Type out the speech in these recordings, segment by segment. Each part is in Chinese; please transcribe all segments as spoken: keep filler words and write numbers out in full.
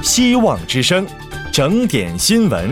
希望之声，整点新闻。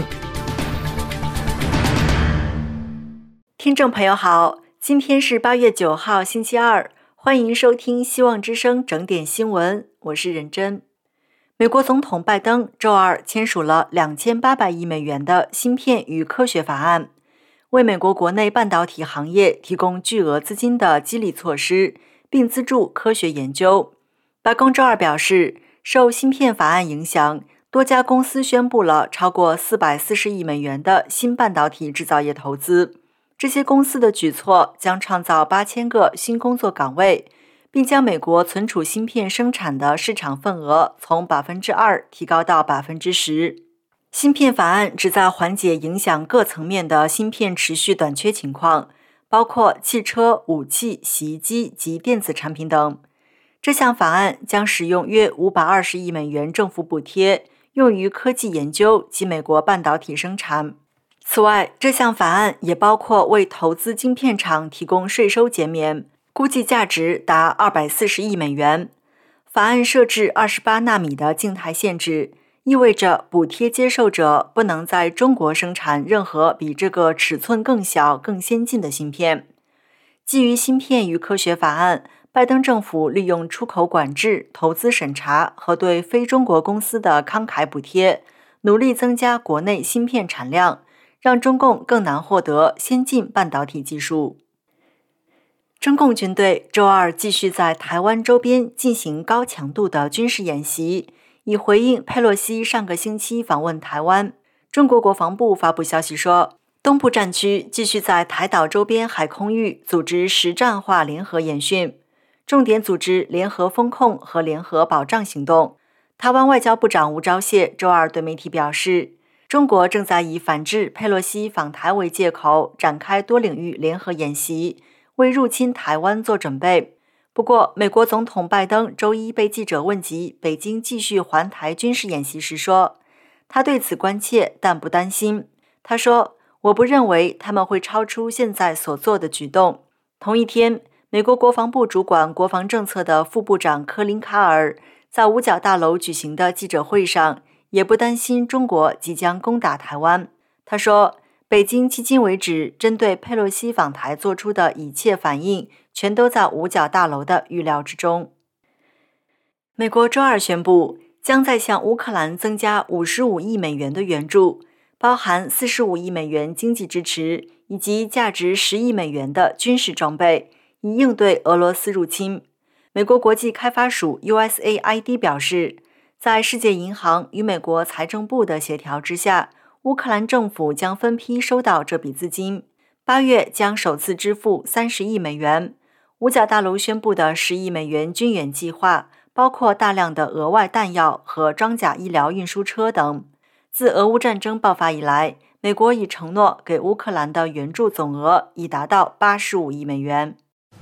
听众朋友好，今天是八月九号星期二，欢迎收听希望之声整点新闻，我是任真。美国总统拜登周二签署了两千八百亿美元的芯片与科学法案，为美国国内半导体行业提供巨额资金的激励措施，并资助科学研究。白宫周二表示，受芯片法案影响，多家公司宣布了超过四百四十亿美元的新半导体制造业投资。这些公司的举措将创造八千个新工作岗位，并将美国存储芯片生产的市场份额从 百分之二 提高到 百分之十。 芯片法案旨在缓解影响各层面的芯片持续短缺情况，包括汽车、武器、洗衣机及电子产品等。这项法案将使用约五百二十亿美元政府补贴，用于科技研究及美国半导体生产。此外，这项法案也包括为投资晶片厂提供税收减免，估计价值达二百四十亿美元。法案设置二十八纳米的静态限制，意味着补贴接受者不能在中国生产任何比这个尺寸更小、更先进的芯片。基于芯片与科学法案，拜登政府利用出口管制、投资审查和对非中国公司的慷慨补贴，努力增加国内芯片产量，让中共更难获得先进半导体技术。中共军队周二继续在台湾周边进行高强度的军事演习，以回应佩洛西上个星期访问台湾。中国国防部发布消息说，东部战区继续在台岛周边海空域组织实战化联合演训，重点组织联合风控和联合保障行动。台湾外交部长吴钊燮周二对媒体表示，中国正在以反制佩洛西访台为借口，展开多领域联合演习，为入侵台湾做准备。不过，美国总统拜登周一被记者问及北京继续环台军事演习时说，他对此关切但不担心。他说，我不认为他们会超出现在所做的举动。同一天，美国国防部主管国防政策的副部长科林卡尔在五角大楼举行的记者会上也不担心中国即将攻打台湾。他说，北京迄今为止针对佩洛西访台做出的一切反应，全都在五角大楼的预料之中。美国周二宣布，将再向乌克兰增加五十五亿美元的援助，包含四十五亿美元经济支持以及价值十亿美元的军事装备，以应对俄罗斯入侵。美国国际开发署 U S A I D 表示，在世界银行与美国财政部的协调之下，乌克兰政府将分批收到这笔资金，八月将首次支付三十亿美元。五角大楼宣布的十亿美元军援计划包括大量的额外弹药和装甲医疗运输车等。自俄乌战争爆发以来，美国已承诺给乌克兰的援助总额已达到八十五亿美元。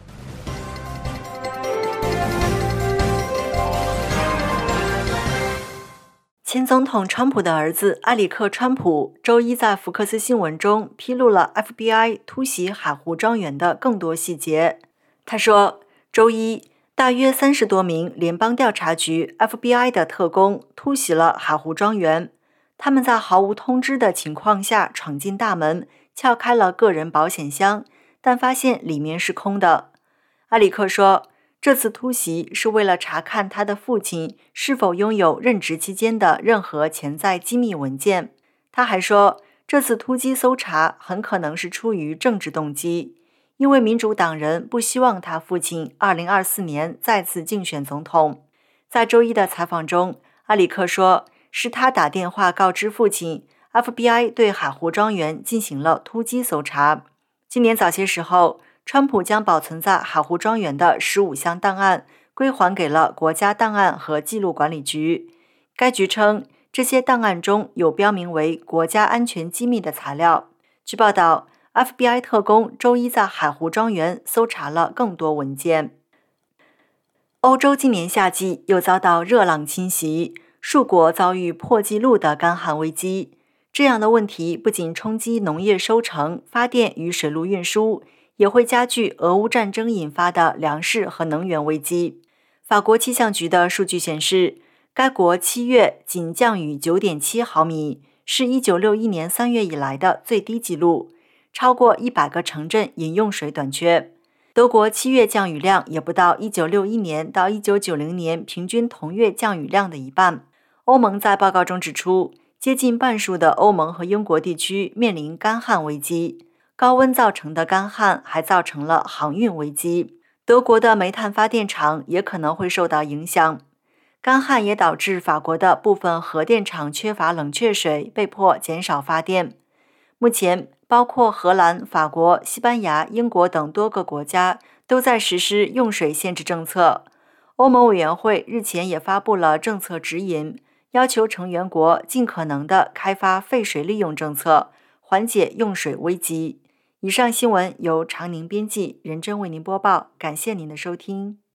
前总统川普的儿子埃里克·川普周一在福克斯新闻中披露了 F B I 突袭海湖庄园的更多细节。他说，周一，大约三十多名联邦调查局 F B I 的特工突袭了海湖庄园，他们在毫无通知的情况下闯进大门，撬开了个人保险箱，但发现里面是空的。埃里克说，这次突袭是为了查看他的父亲是否拥有任职期间的任何潜在机密文件。他还说，这次突击搜查很可能是出于政治动机，因为民主党人不希望他父亲二零二四年再次竞选总统。在周一的采访中，埃里克说，是他打电话告知父亲 F B I 对海湖庄园进行了突击搜查。今年早些时候，川普将保存在海湖庄园的十五项档案归还给了国家档案和记录管理局。该局称，这些档案中有标明为国家安全机密的材料。据报道， F B I 特工周一在海湖庄园搜查了更多文件。欧洲今年夏季又遭到热浪侵袭，数国遭遇破纪录的干旱危机。这样的问题不仅冲击农业收成、发电与水路运输，也会加剧俄乌战争引发的粮食和能源危机。法国气象局的数据显示， 该国七月仅降雨 九点七毫米，是一九六一年三月以来的最低纪录，超过一百个城镇饮用水短缺。德国七月降雨量也不到一九六一年到一九九零年平均同月降雨量的一半。欧盟在报告中指出，接近半数的欧盟和英国地区面临干旱危机，高温造成的干旱还造成了航运危机。德国的煤炭发电厂也可能会受到影响。干旱也导致法国的部分核电厂缺乏冷却水，被迫减少发电。目前，包括荷兰、法国、西班牙、英国等多个国家都在实施用水限制政策。欧盟委员会日前也发布了政策指引，要求成员国尽可能地开发废水利用政策，缓解用水危机。以上新闻由常宁编辑，任真为您播报，感谢您的收听。